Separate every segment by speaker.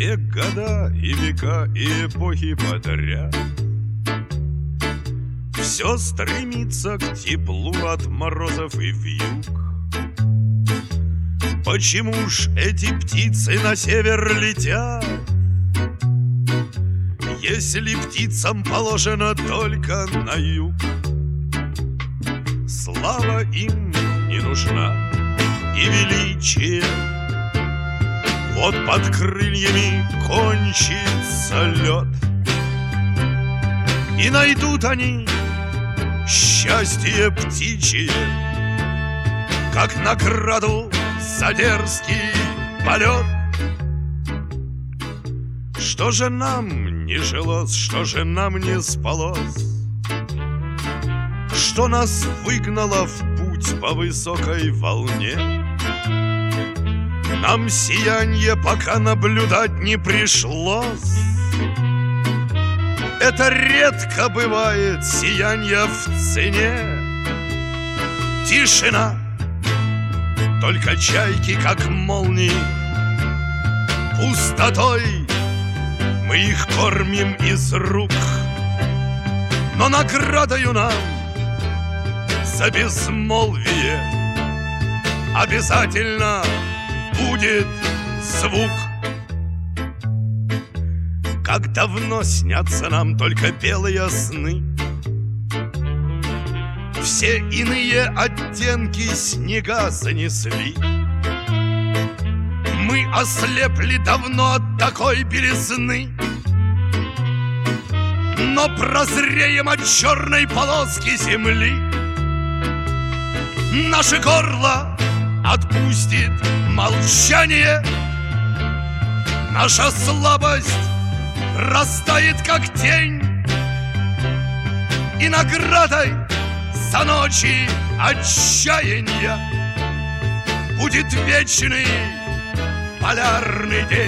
Speaker 1: все года и века и эпохи подряд. Все стремится к теплу от морозов и вьюг. Почему ж эти птицы на север летят, если птицам положено только на юг? Слава им не нужна и величие, вот под крыльями кончится лед, и найдут они счастье птичье, как награду за дерзкий полет. Что же нам не жилось, что же нам не спалось, что нас выгнало в путь по высокой волне? Нам сиянье пока наблюдать не пришлось. Это редко бывает сиянье в цене. Тишина, только чайки, как молнии. Пустотой мы их кормим из рук, но наградою нам за безмолвие обязательно будет звук. Как давно снятся нам только белые сны, все иные оттенки снега занесли. Мы ослепли давно от такой белизны, но прозреем от черной полоски земли. Наше горло отпустит молчание, наша слабость растает, как тень, и наградой за ночи отчаяния будет вечный полярный день.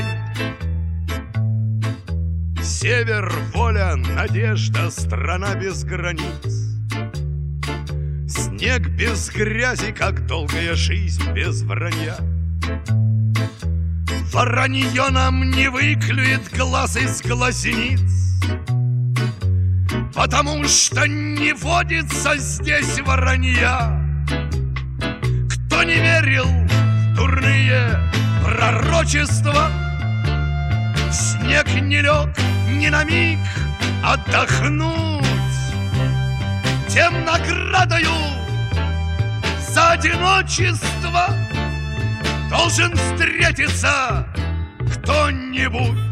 Speaker 1: Север, воля, надежда, страна без границ. Снег без грязи, как долгая жизнь без вранья. Воронье нам не выклюет глаз из глазниц, потому что не водится здесь воронья. Кто не верил в дурные пророчества, в снег не лег ни на миг отдохнуть, тем наградою за одиночество должен встретиться кто-нибудь.